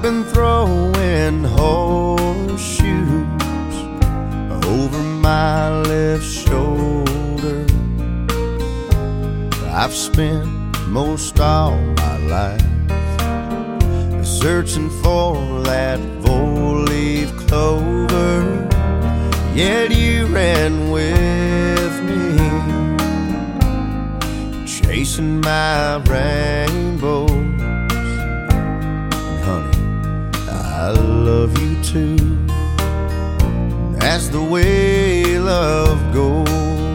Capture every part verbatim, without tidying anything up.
been throwing horseshoes over my left shoulder. I've spent most all my life searching for that four-leaf clover, yet you ran with me, chasing my rainbows. And honey, I love you too. That's the way love goes.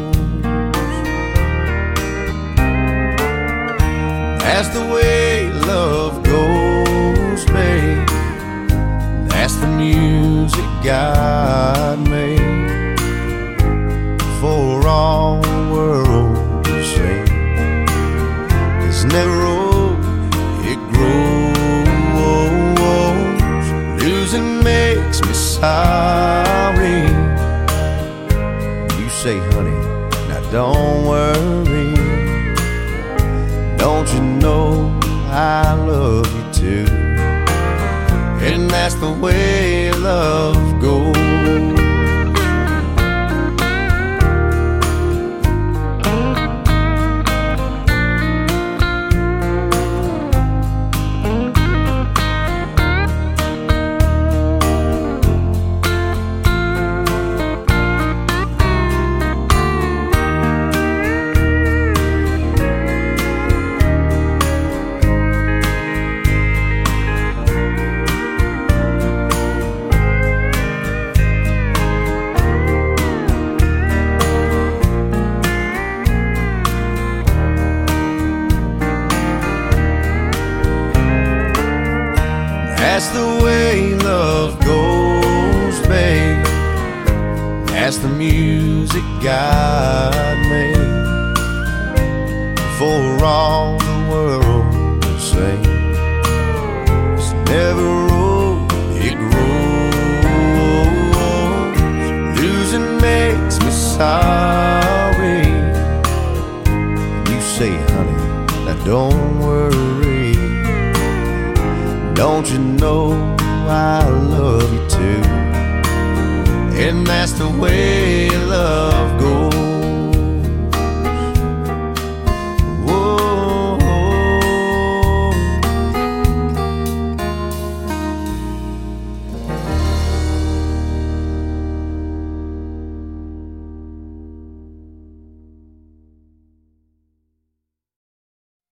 That's the way love goes, babe. That's the music God made for all the world to sing. It's never old, it grows. Losing makes me sorry. You say, honey, now don't worry. Don't you know I love you too? And that's the way love goes. That's the way love goes, babe. That's the music God made for all the world to sing. It's never old, it grows. Losing makes me sorry. You say, honey, now don't worry. Don't you know I love you too? And that's the way love